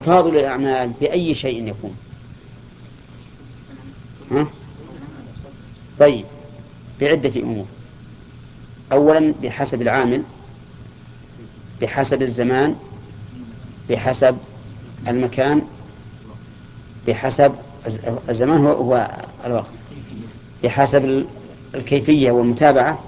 فاضل الأعمال بأي شيء يكون. ها؟ طيب، بعدة أمور. أولا بحسب العامل، بحسب الزمان، بحسب المكان، بحسب الزمان هو الوقت، بحسب الكيفية والمتابعة،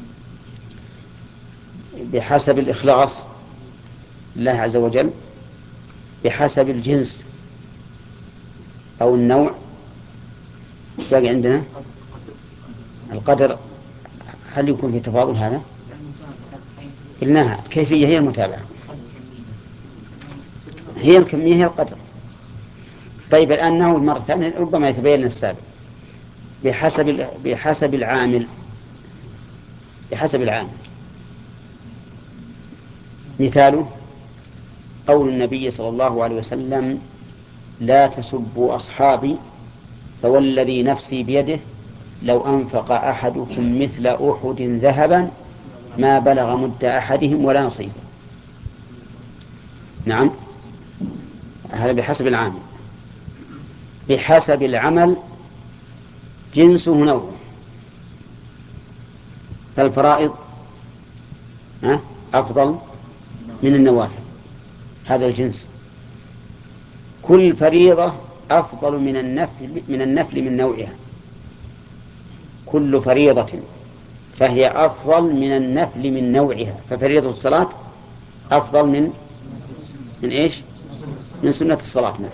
بحسب الإخلاص لله عز وجل، بحسب الجنس أو النوع. باقي عندنا القدر. هل يكون في تفاضل هذا؟ قلناها الكيفية هي المتابعة، هي الكمية هي القدر. طيب الآن نعود مرة ثانية ربما يتبين السابق. بحسب العامل. بحسب العامل مثاله قول النبي صلى الله عليه وسلم: لا تسبوا أصحابي فوالذي نفسي بيده لو أنفق أحدكم مثل أحد ذهبا ما بلغ مد أحدهم ولا نصيفه. نعم، هذا بحسب العامل. بحسب العمل جنسه نوعه. فالفرائض أفضل من النوافل، هذا الجنس. كل فريضة أفضل من النفل من نوعها. كل فريضة فهي أفضل من النفل من نوعها. ففريضة الصلاة أفضل من إيش؟ من سنة الصلاة مثلا.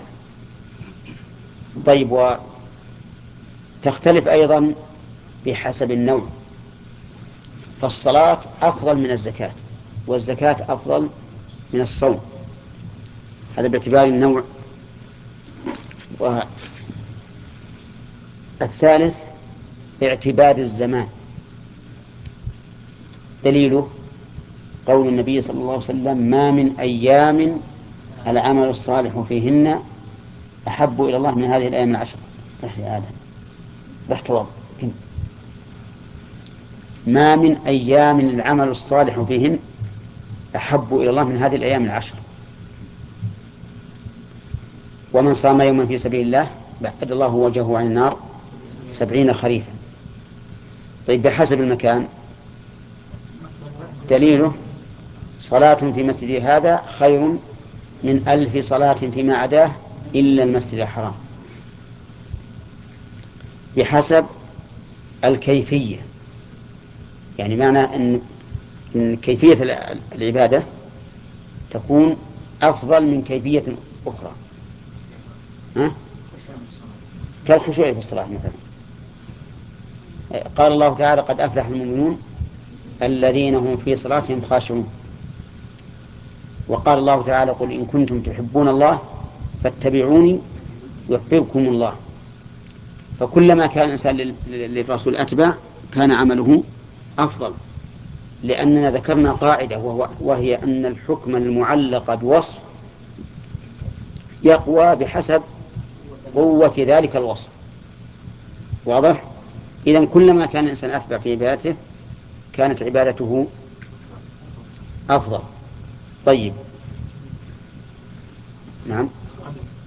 طيب، وتختلف أيضا بحسب النوع. فالصلاة أفضل من الزكاة، والزكاة أفضل من الصوم، هذا باعتبار النوع. والثالث باعتبار الزمان. دليله قول النبي صلى الله عليه وسلم: ما من أيام العمل الصالح فيهن أحب إلى الله من هذه الأيام العشر. يا آدم رحت وضع. ما من أيام العمل الصالح فيهن أحب إلى الله من هذه الأيام العشر. ومن صام يوما في سبيل الله بعد الله وجهه عن النار 70 خريفا. طيب بحسب المكان دليله: صلاة في مسجد هذا خير من 1000 صلاة فيما عداه إلا المسجد الحرام. بحسب الكيفية، يعني معنى أن كيفية العبادة تكون أفضل من كيفية أخرى. ها؟ كالخشوع في الصلاة مثلا. قال الله تعالى: قد أفلح المؤمنون الذين هم في صلاتهم خاشعون. وقال الله تعالى: قل إن كنتم تحبون الله فاتبعوني يحببكم الله. فكلما كان الإنسان للرسول أتبع كان عمله أفضل. لأننا ذكرنا قاعدة وهي أن الحكم المعلق بوصف يقوى بحسب قوة ذلك الوصف. واضح؟ إذن كلما كان الإنسان أتبع في عبادته كانت عبادته أفضل. طيب، نعم.